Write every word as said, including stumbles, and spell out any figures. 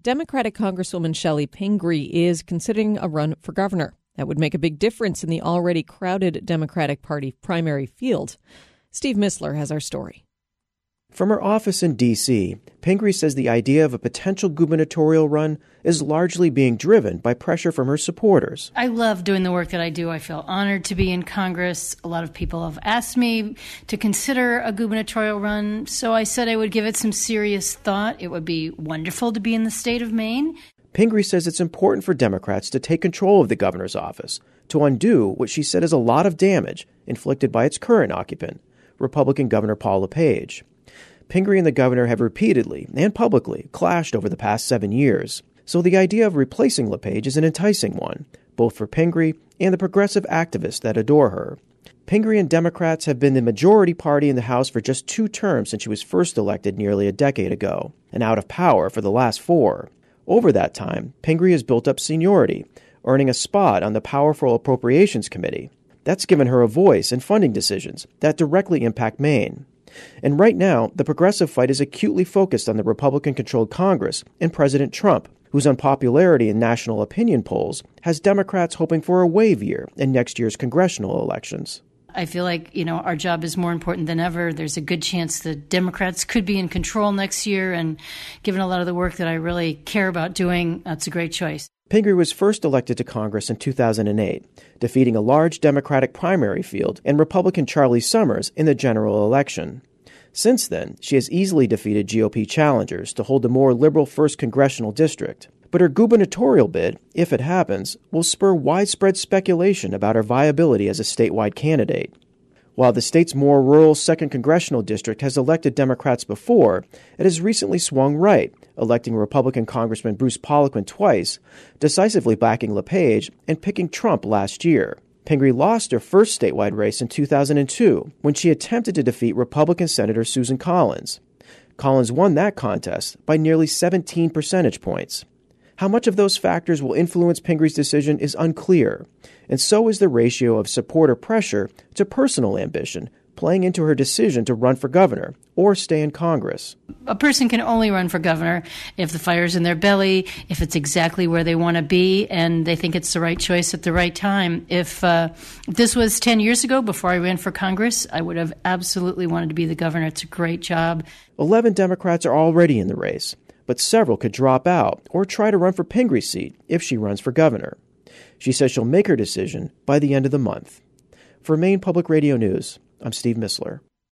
Democratic Congresswoman Chellie Pingree is considering a run for governor. That would make a big difference in the already crowded Democratic Party primary field. Steve Missler has our story. From her office in D C, Pingree says the idea of a potential gubernatorial run is largely being driven by pressure from her supporters. I love doing the work that I do. I feel honored to be in Congress. A lot of people have asked me to consider a gubernatorial run, so I said I would give it some serious thought. It would be wonderful to be in the state of Maine. Pingree says it's important for Democrats to take control of the governor's office to undo what she said is a lot of damage inflicted by its current occupant, Republican Governor Paul LePage. Pingree and the governor have repeatedly and publicly clashed over the past seven years, so the idea of replacing LePage is an enticing one, both for Pingree and the progressive activists that adore her. Pingree and Democrats have been the majority party in the House for just two terms since she was first elected nearly a decade ago, and out of power for the last four. Over that time, Pingree has built up seniority, earning a spot on the powerful Appropriations Committee. That's given her a voice in funding decisions that directly impact Maine. And right now, the progressive fight is acutely focused on the Republican-controlled Congress and President Trump, whose unpopularity in national opinion polls has Democrats hoping for a wave year in next year's congressional elections. I feel like, you know, our job is more important than ever. There's a good chance the Democrats could be in control next year, and given a lot of the work that I really care about doing, that's a great choice. Pingree was first elected to Congress in two thousand eight, defeating a large Democratic primary field and Republican Charlie Summers in the general election. Since then, she has easily defeated G O P challengers to hold the more liberal first congressional district. But her gubernatorial bid, if it happens, will spur widespread speculation about her viability as a statewide candidate. While the state's more rural second congressional district has elected Democrats before, it has recently swung right, electing Republican Congressman Bruce Poliquin twice, decisively backing LePage and picking Trump last year. Pingree lost her first statewide race in two thousand two when she attempted to defeat Republican Senator Susan Collins. Collins won that contest by nearly seventeen percentage points. How much of those factors will influence Pingree's decision is unclear, and so is the ratio of supporter pressure to personal ambition playing into her decision to run for governor or stay in Congress. A person can only run for governor if the fire's in their belly, if it's exactly where they want to be, and they think it's the right choice at the right time. If, uh, if this was ten years ago, before I ran for Congress, I would have absolutely wanted to be the governor. It's a great job. Eleven Democrats are already in the race, but several could drop out or try to run for Pingree's seat if she runs for governor. She says she'll make her decision by the end of the month. For Maine Public Radio News, I'm Steve Missler.